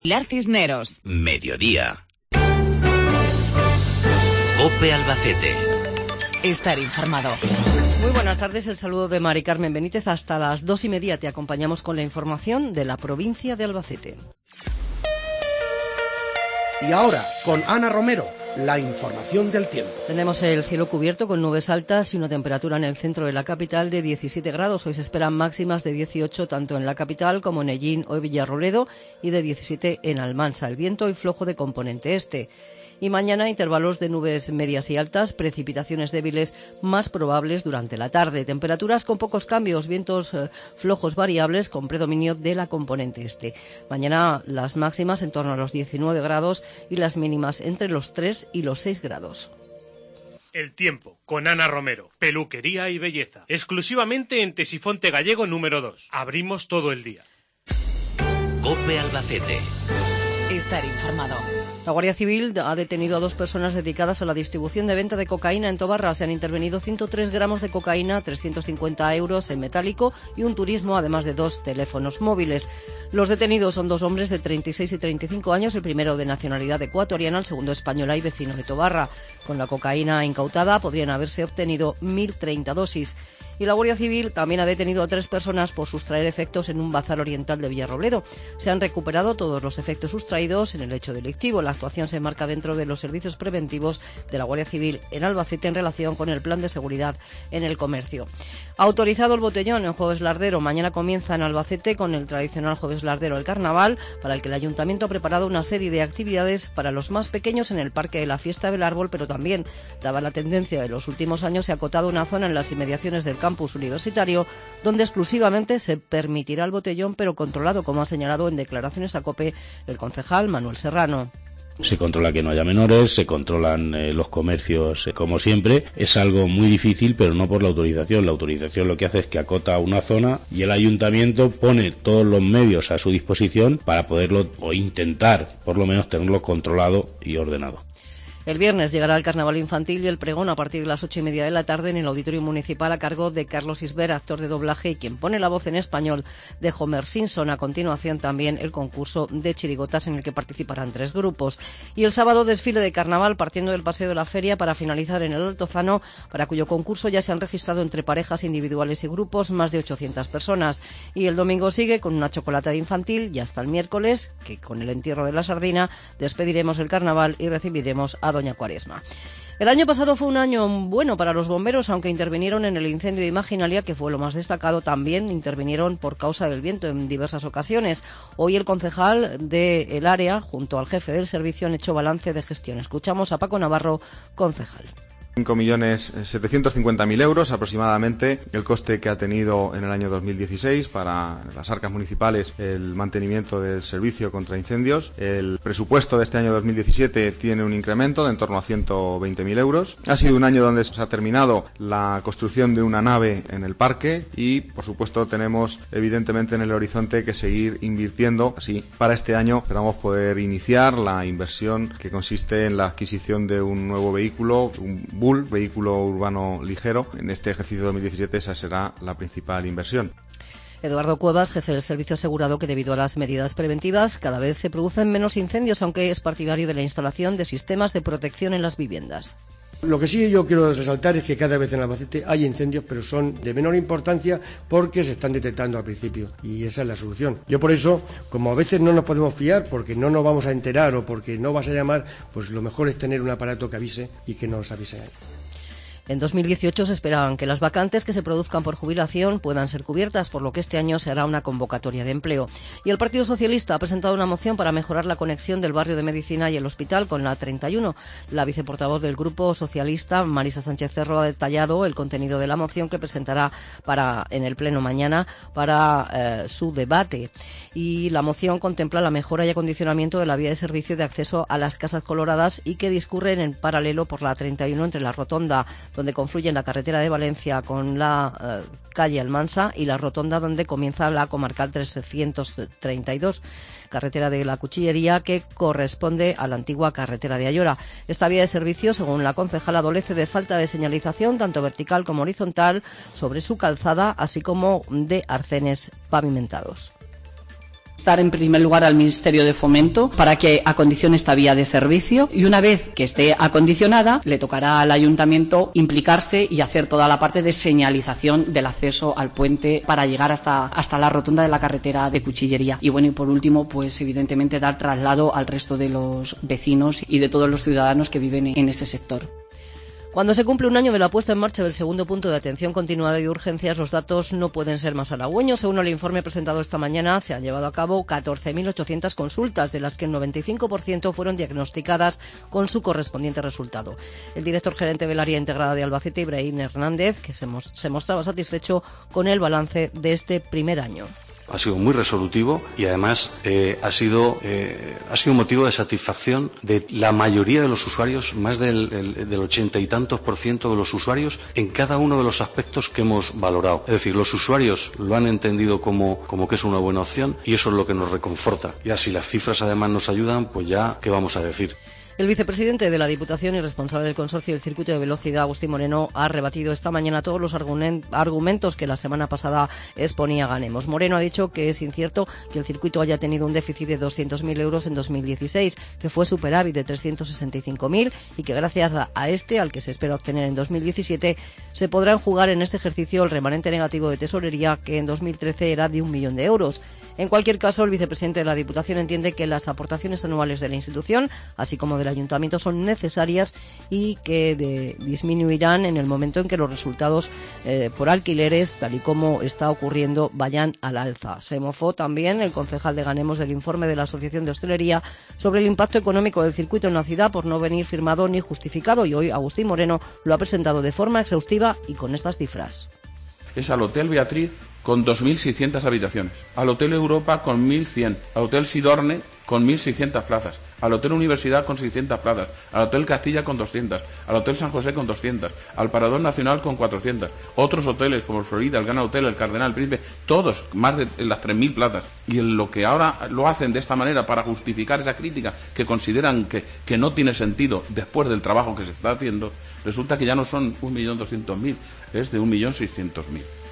Pilar Cisneros. Mediodía. COPE Albacete. Estar informado. Muy buenas tardes, el saludo de Mari Carmen Benítez. Hasta las 2:30 te acompañamos con la información de la provincia de Albacete. Y ahora, con Ana Romero, la información del tiempo. Tenemos el cielo cubierto con nubes altas y una temperatura en el centro de la capital de 17 grados. Hoy se esperan máximas de 18 tanto en la capital como en Ellín o Villarrobledo y de 17 en Almansa. El viento hoy flojo de componente este. Y mañana intervalos de nubes medias y altas, precipitaciones débiles más probables durante la tarde. Temperaturas con pocos cambios, vientos flojos variables con predominio de la componente este. Mañana las máximas en torno a los 19 grados y las mínimas entre los 3 y los 6 grados. El tiempo, con Ana Romero, peluquería y belleza. Exclusivamente en Tesifonte Gallego número 2. Abrimos todo el día. COPE Albacete. Estar informado. La Guardia Civil ha detenido a 2 personas dedicadas a la distribución de venta de cocaína en Tobarra. Se han intervenido 103 gramos de cocaína, 350 euros en metálico y un turismo, además de 2 teléfonos móviles. Los detenidos son 2 hombres de 36 y 35 años, el primero de nacionalidad ecuatoriana, el segundo española y vecino de Tobarra. Con la cocaína incautada podrían haberse obtenido 1.030 dosis. Y la Guardia Civil también ha detenido a 3 personas por sustraer efectos en un bazar oriental de Villarrobledo. Se han recuperado todos los efectos sustraídos en el hecho delictivo. La actuación se enmarca dentro de los servicios preventivos de la Guardia Civil en Albacete en relación con el plan de seguridad en el comercio. Ha autorizado el botellón en Jueves Lardero. Mañana comienza en Albacete con el tradicional Jueves Lardero el Carnaval, para el que el Ayuntamiento ha preparado una serie de actividades para los más pequeños en el Parque de la Fiesta del Árbol, pero también, dada la tendencia de los últimos años, se ha acotado una zona en las inmediaciones del campus universitario donde exclusivamente se permitirá el botellón, pero controlado, como ha señalado en declaraciones a COPE el concejal Manuel Serrano. Se controla que no haya menores, se controlan los comercios como siempre. Es algo muy difícil, pero no por la autorización. La autorización lo que hace es que acota una zona y el ayuntamiento pone todos los medios a su disposición para poderlo, o intentar por lo menos tenerlo controlado y ordenado. El viernes llegará el carnaval infantil y el pregón a partir de las 8:30 de la tarde en el Auditorio Municipal a cargo de Carlos Isber, actor de doblaje y quien pone la voz en español de Homer Simpson. A continuación también el concurso de chirigotas en el que participarán 3 grupos. Y el sábado desfile de carnaval partiendo del Paseo de la Feria para finalizar en el Altozano, para cuyo concurso ya se han registrado entre parejas individuales y grupos más de 800 personas. Y el domingo sigue con una chocolatada infantil y hasta el miércoles, que con el entierro de la sardina despediremos el carnaval y recibiremos a Doña Cuaresma. El año pasado fue un año bueno para los bomberos, aunque intervinieron en el incendio de Imaginalia, que fue lo más destacado. También intervinieron por causa del viento en diversas ocasiones. Hoy el concejal del área, junto al jefe del servicio, han hecho balance de gestión. Escuchamos a Paco Navarro, concejal. 5.750.000 euros aproximadamente el coste que ha tenido en el año 2016 para las arcas municipales el mantenimiento del servicio contra incendios. El presupuesto de este año 2017 tiene un incremento de en torno a 120.000 euros. Ha sido un año donde se ha terminado la construcción de una nave en el parque y, por supuesto, tenemos evidentemente en el horizonte que seguir invirtiendo. Así, para este año esperamos poder iniciar la inversión que consiste en la adquisición de un nuevo vehículo, un Bull, vehículo urbano ligero. En este ejercicio 2017 esa será la principal inversión. Eduardo Cuevas, jefe del servicio, ha asegurado que debido a las medidas preventivas cada vez se producen menos incendios, aunque es partidario de la instalación de sistemas de protección en las viviendas. Lo que sí yo quiero resaltar es que cada vez en Albacete hay incendios, pero son de menor importancia porque se están detectando al principio y esa es la solución. Yo por eso, como a veces no nos podemos fiar porque no nos vamos a enterar o porque no vas a llamar, pues lo mejor es tener un aparato que avise y que nos avise. En 2018 se esperan que las vacantes que se produzcan por jubilación puedan ser cubiertas, por lo que este año se hará una convocatoria de empleo. Y el Partido Socialista ha presentado una moción para mejorar la conexión del barrio de Medicina y el hospital con la 31. La viceportavoz del Grupo Socialista, Marisa Sánchez Cerro, ha detallado el contenido de la moción que presentará en el Pleno mañana para su debate. Y la moción contempla la mejora y acondicionamiento de la vía de servicio de acceso a las Casas Coloradas y que discurren en paralelo por la 31 entre la rotonda donde confluyen la carretera de Valencia con la calle Almansa y la rotonda donde comienza la comarcal 332, carretera de la Cuchillería, que corresponde a la antigua carretera de Ayora. Esta vía de servicio, según la concejala, adolece de falta de señalización tanto vertical como horizontal sobre su calzada, así como de arcenes pavimentados. Dar en primer lugar al Ministerio de Fomento para que acondicione esta vía de servicio y una vez que esté acondicionada le tocará al Ayuntamiento implicarse y hacer toda la parte de señalización del acceso al puente para llegar hasta la rotonda de la carretera de Cuchillería. Y bueno, y por último, pues evidentemente dar traslado al resto de los vecinos y de todos los ciudadanos que viven en ese sector. Cuando se cumple un año de la puesta en marcha del segundo punto de atención continuada y de urgencias, los datos no pueden ser más halagüeños. Según el informe presentado esta mañana, se han llevado a cabo 14.800 consultas, de las que el 95% fueron diagnosticadas con su correspondiente resultado. El director gerente del área integrada de Albacete, Ibrahim Hernández, que se mostraba satisfecho con el balance de este primer año. Ha sido muy resolutivo y además ha sido un motivo de satisfacción de la mayoría de los usuarios, más del 80 y tantos % de los usuarios en cada uno de los aspectos que hemos valorado. Es decir, los usuarios lo han entendido como que es una buena opción y eso es lo que nos reconforta. Y así las cifras además nos ayudan, pues ya, ¿qué vamos a decir? El vicepresidente de la Diputación y responsable del consorcio del circuito de velocidad, Agustín Moreno, ha rebatido esta mañana todos los argumentos que la semana pasada exponía Ganemos. Moreno ha dicho que es incierto que el circuito haya tenido un déficit de 200.000 euros en 2016, que fue superávit de 365.000 y que gracias a este, al que se espera obtener en 2017, se podrá enjugar en este ejercicio el remanente negativo de tesorería, que en 2013 era de 1 millón de euros. En cualquier caso, el vicepresidente de la Diputación entiende que las aportaciones anuales de la institución, así como del Ayuntamiento, son necesarias y que disminuirán en el momento en que los resultados por alquileres, tal y como está ocurriendo, vayan al alza. Se mofó también el concejal de Ganemos del informe de la Asociación de Hostelería sobre el impacto económico del circuito en la ciudad por no venir firmado ni justificado, y hoy Agustín Moreno lo ha presentado de forma exhaustiva y con estas cifras. Es al Hotel Beatriz con 2.600 habitaciones, al Hotel Europa con 1.100, al Hotel Sidorne con 1.600 plazas, al Hotel Universidad con 600 plazas, al Hotel Castilla con 200, al Hotel San José con 200, al Parador Nacional con 400, otros hoteles como el Florida, el Gran Hotel, el Cardenal, el Príncipe, todos más de las 3.000 plazas. Y en lo que ahora lo hacen de esta manera para justificar esa crítica que consideran que no tiene sentido después del trabajo que se está haciendo, resulta que ya no son 1.200.000, es de 1.600.000.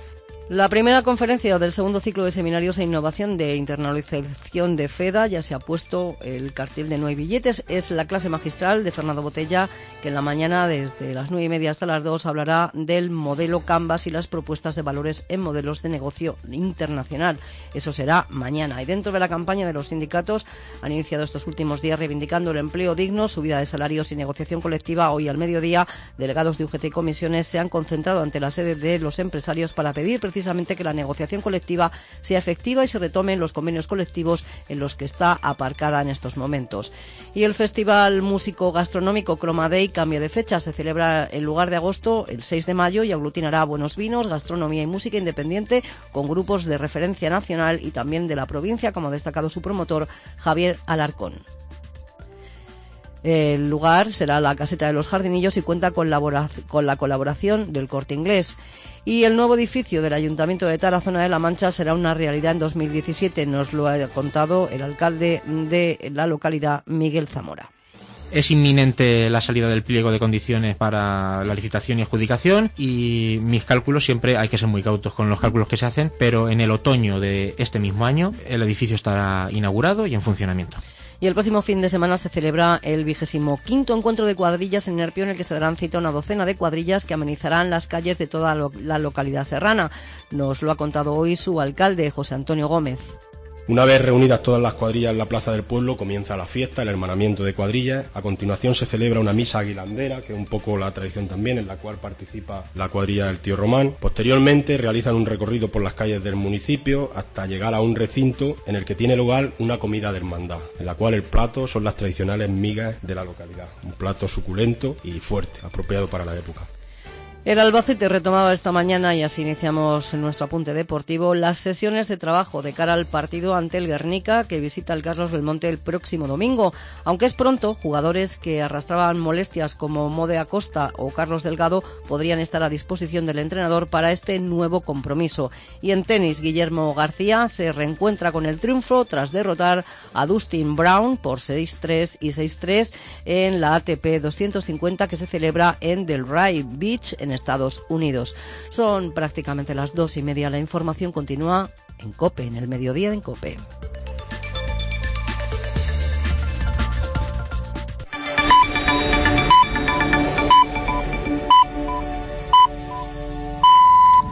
La primera conferencia del segundo ciclo de seminarios e innovación de internalización de FEDA ya se ha puesto el cartel de No hay billetes. Es la clase magistral de Fernando Botella, que en la mañana desde las 9:30 hasta las 2 hablará del modelo Canvas y las propuestas de valores en modelos de negocio internacional. Eso será mañana. Y dentro de la campaña de los sindicatos han iniciado estos últimos días reivindicando el empleo digno, subida de salarios y negociación colectiva. Hoy al mediodía, delegados de UGT y comisiones se han concentrado ante la sede de los empresarios para pedir precisamente que la negociación colectiva sea efectiva y se retomen los convenios colectivos en los que está aparcada en estos momentos. Y el Festival Músico Gastronómico Croma Day cambia de fecha. Se celebra en lugar de agosto el 6 de mayo y aglutinará buenos vinos, gastronomía y música independiente con grupos de referencia nacional y también de la provincia, como ha destacado su promotor Javier Alarcón. El lugar será la Caseta de los Jardinillos y cuenta con la colaboración del Corte Inglés. Y el nuevo edificio del Ayuntamiento de Tarazona de la Mancha será una realidad en 2017, nos lo ha contado el alcalde de la localidad, Miguel Zamora. Es inminente la salida del pliego de condiciones para la licitación y adjudicación y mis cálculos, siempre hay que ser muy cautos con los cálculos que se hacen, pero en el otoño de este mismo año el edificio estará inaugurado y en funcionamiento. Y el próximo fin de semana se celebra el 25º encuentro de cuadrillas en Nerpio, en el que se darán cita una docena de cuadrillas que amenizarán las calles de toda la localidad serrana. Nos lo ha contado hoy su alcalde, José Antonio Gómez. Una vez reunidas todas las cuadrillas en la plaza del pueblo, comienza la fiesta, el hermanamiento de cuadrillas. A continuación se celebra una misa aguilandera, que es un poco la tradición también, en la cual participa la cuadrilla del Tío Román. Posteriormente realizan un recorrido por las calles del municipio hasta llegar a un recinto en el que tiene lugar una comida de hermandad, en la cual el plato son las tradicionales migas de la localidad. Un plato suculento y fuerte, apropiado para la época. El Albacete retomaba esta mañana, y así iniciamos nuestro apunte deportivo, las sesiones de trabajo de cara al partido ante el Guernica, que visita el Carlos Belmonte el próximo domingo. Aunque es pronto, jugadores que arrastraban molestias como Mode Acosta o Carlos Delgado podrían estar a disposición del entrenador para este nuevo compromiso. Y en tenis, Guillermo García se reencuentra con el triunfo tras derrotar a Dustin Brown por 6-3 y 6-3 en la ATP 250 que se celebra en Delray Beach, en Estados Unidos. Son prácticamente las 2:30. La información continúa en COPE, en el mediodía en COPE.